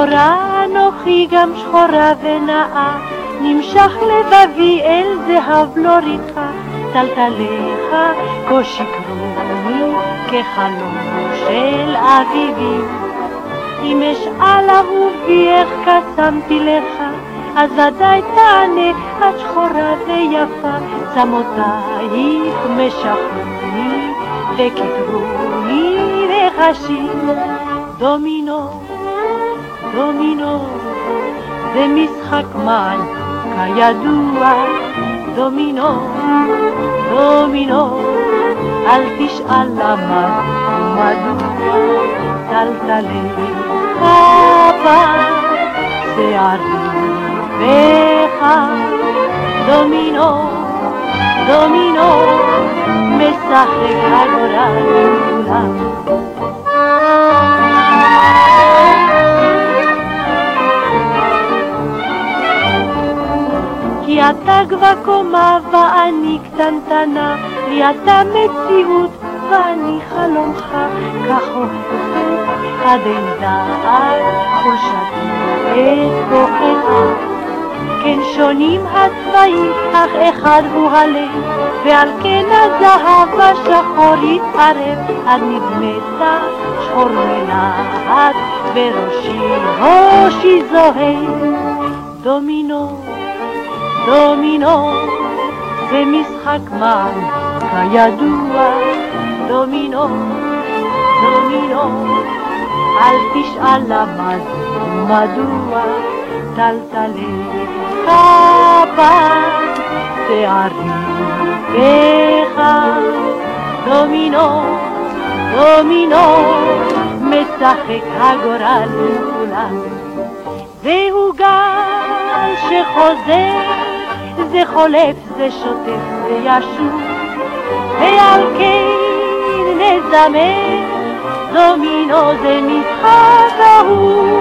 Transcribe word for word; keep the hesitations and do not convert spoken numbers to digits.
שחורה אנוכי גם שחורה ונאה, נמשך לבבי אל זהב לא ריחה, טלטליך כה שיקרוני כחלום של אביבים. אם אשאל אהובי איך קסמתי לך, אז ודאי תענה, את שחורה ויפה, צמותייך משכרוני וכיתרוני וחשים. דומינו, דומינו, זה משחק מן כידוע, דומינו, דומינו, אל תשאל למה ומדוע, טלטלי חפה, שערי וחם, דומינו, דומינו, משחק הגורל כולם. כי אתה גבה קומה ואני קטנטנה, לי אתה מציאות ואני חלומך, כך אוהבת עד אין דעת חולשתי את כוחך. כן שונים הצבעים אך אחד הוא הלב, ועל כן הזהב השחור יתערב, עד נדמת שחור מלהט וראשי ראשי זוהר. דומינו, דומינו, זה משחק מן כידוע, דומינו, דומינו, אל תשאל למה ומדוע, טלטלי חפה, שערי וחם, דומינו, דומינו, משחק הגורל כולם. זהו גל שחוזר, זה חולף, זה שוטף, זה ישוב, ועל כן נזמר, דומינו זה משחק אהוב.